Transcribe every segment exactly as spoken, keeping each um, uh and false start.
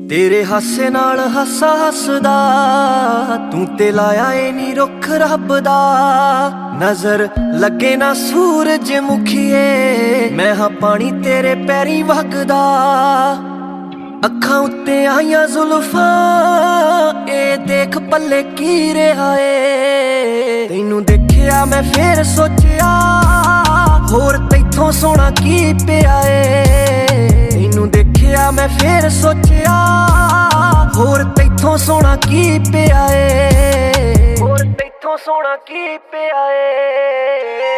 तेरे हासे नाल हासा हसदा तू ते लाया ए नी रुख रब दा। नजर लगे ना सूरज मुखिए मैं हाँ पानी तेरे पैरी वगदा। अखां उत्ते आईयां जुल्फां ए देख पल्ले की रहा है। तैनू देखिया मैं फिर सोचिया होर तैथों सोना की पिया ए। तैनू देखिया मैं फिर सोचिया होर तैथों सोना की पिया ए। होर तैथों सोना की पिया ए।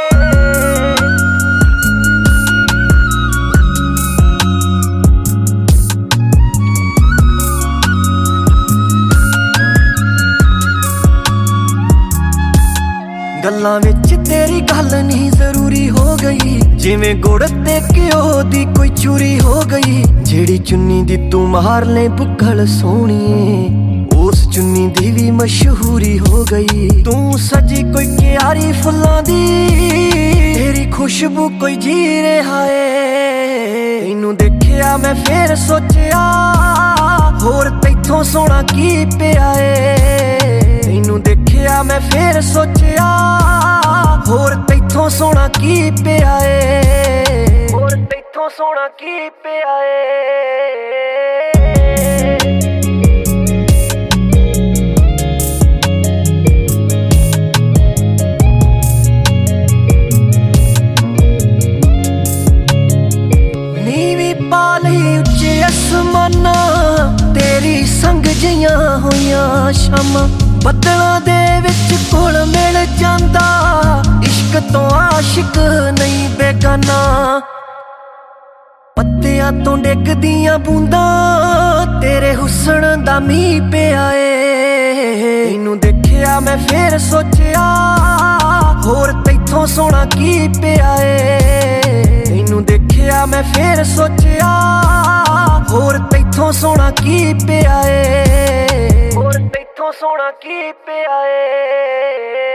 गल्लां विच तेरी गल नहीं जरूरी हो गई जिवें गुड़ ते घ्यो दी कोई चूरी हो गई। जेड़ी चुन्नी दी तू मार ले बुक्कल सोहणीए उस चुन्नी दी भी मशहूरी हो गई। तू सजी कोई क्यारी फुल्लां दी तेरी खुशबू कोई जी रहा है। तैनू देखिया मैं फिर सोचिया होर तैथों सोना की पिया ए। तैनू देखिया मैं फिर सोचिया होर तैथों सोना की पिया ए। होर तैथों सोना की पिया ए। नीवी पा लई उच्चे आसमाना तेरी संग जियां होइयां शामां। बदलां दे विच घुल मिल जांदा इश्क तो आशिक नहीं बेगाना। पत्तियां तो डिगदियां बूंदां तेरे हुस्न दा मींह पिया ए। तैनू देखिया मैं फिर सोचिया होर तैथों सोना की पिया ए। तैनू देखिया मैं फिर सोचिया होर तैथों सोना की पिया ए। होर तैथों सोना की पिया ए।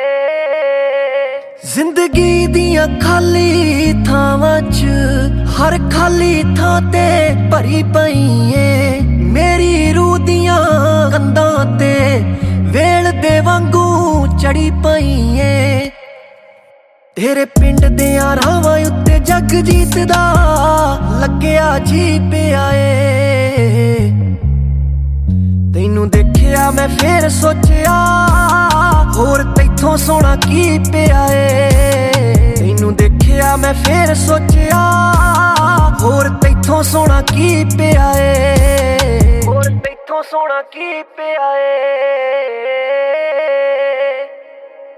जिंदगी दियां खाली थावां च हर खाली थां ते भरी पई ए। मेरी रूह दियां कंधां ते वेल दे वांगू चढ़ी पई ए। तेरे पिंड दियां रावां उत्ते जग जीत दा लग्या जी पिया ए। तैनू देखिया मैं फिर सोचिया होर तैथों सोना की पिया ए। तैनू देखिया मैं फिर सोचिया होर तैथों सोना की पिया ए। होर तैथों सोना की पिया ए।